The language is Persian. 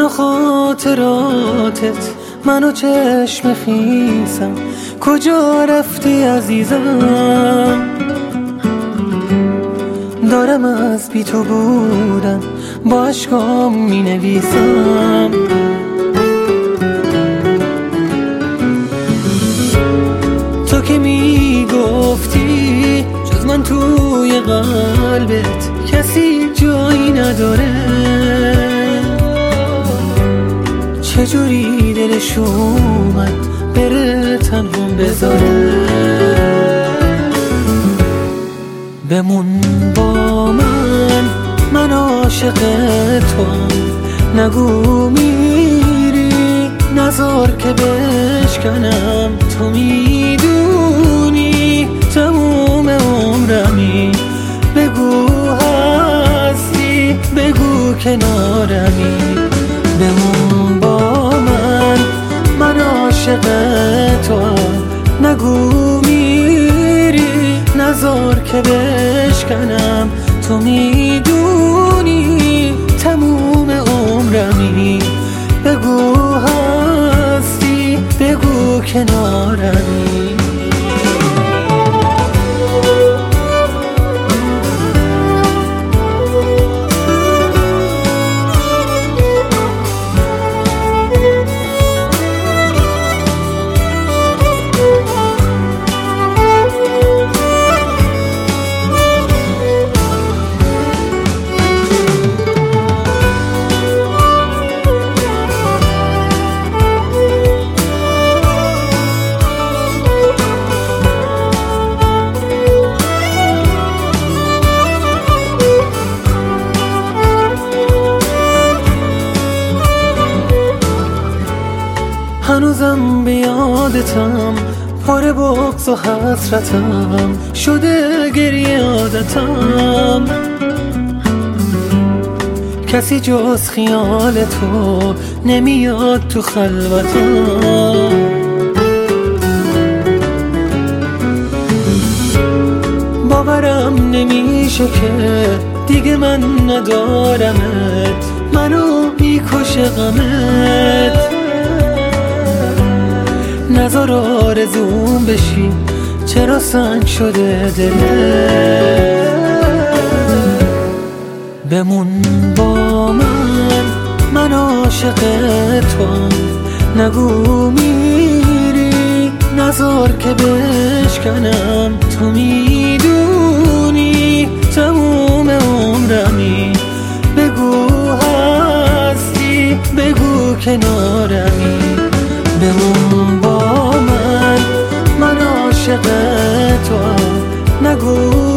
و خاطراتت، من و چشم خیسم، کجا رفتی عزیزم؟ دارم از بی تو بودن با عشقام می نویسم. تو که می گفتی جز من توی قلبت کسی جایی نداره، چجوری دلش اومد بره تنهام بذاره؟ بمون با من عاشق توام، نگو میری نذار که بشکنم. تو میدونی تموم عمرمی، بگو هستی بگو کنارمی. بمون با من عاشق توام، نگو میری نذار که بشکنم. تو میدونی تموم عمرمی، بگو هستی بگو کنارمی. هنوزم به یادتم، پر بغض و حسرتم، شده گریه عادتم. کسی جز خیال تو نمیاد تو خلوتم. باورم نمیشه که دیگه من ندارمت، منو میکشه غمت. نذار آرزوم بشی، چرا سنگ شده دلت؟ بمون با من عاشق توام، نگو میری نذار که بشکنم. تو میدونی تموم عمرمی، بگو هستی بگو کنارمی. بمون با من عاشق توام، نگو